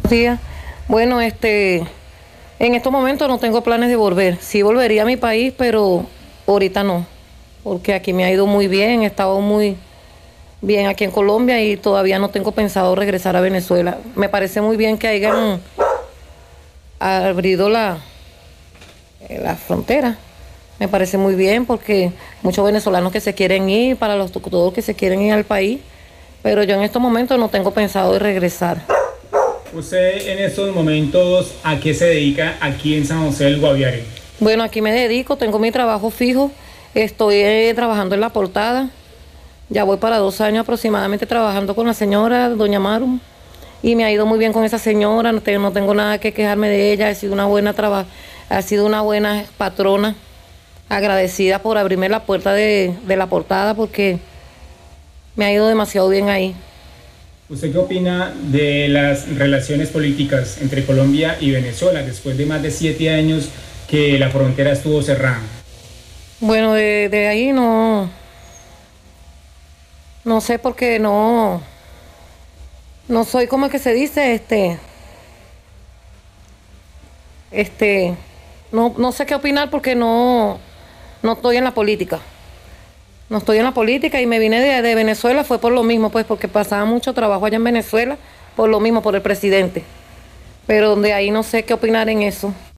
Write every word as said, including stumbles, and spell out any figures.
días. Bueno, este, en estos momentos no tengo planes de volver. Sí volvería a mi país, pero ahorita no, porque aquí me ha ido muy bien, he estado muy bien aquí en Colombia y todavía no tengo pensado regresar a Venezuela. Me parece muy bien que hayan abrido la, eh, la frontera. Me parece muy bien porque muchos venezolanos que se quieren ir, para los todos que se quieren ir al país, pero yo en estos momentos no tengo pensado de regresar. ¿Usted en estos momentos a qué se dedica aquí en San José del Guaviare? Bueno, aquí me dedico, tengo mi trabajo fijo, estoy eh, trabajando en la portada, ya voy para dos años aproximadamente trabajando con la señora, doña Maru, y me ha ido muy bien con esa señora, no tengo, no tengo nada que quejarme de ella, ha sido una buena traba, ha sido una buena patrona, agradecida por abrirme la puerta de, de la portada porque me ha ido demasiado bien ahí. ¿Usted qué opina de las relaciones políticas entre Colombia y Venezuela después de más de siete años que la frontera estuvo cerrada? Bueno, de, de ahí no, no sé por qué no, no soy como que se dice, este, este, no, no sé qué opinar porque no, no estoy en la política. No estoy en la política y me vine de, de Venezuela, fue por lo mismo, pues porque pasaba mucho trabajo allá en Venezuela, por lo mismo, por el presidente. Pero de ahí no sé qué opinar en eso.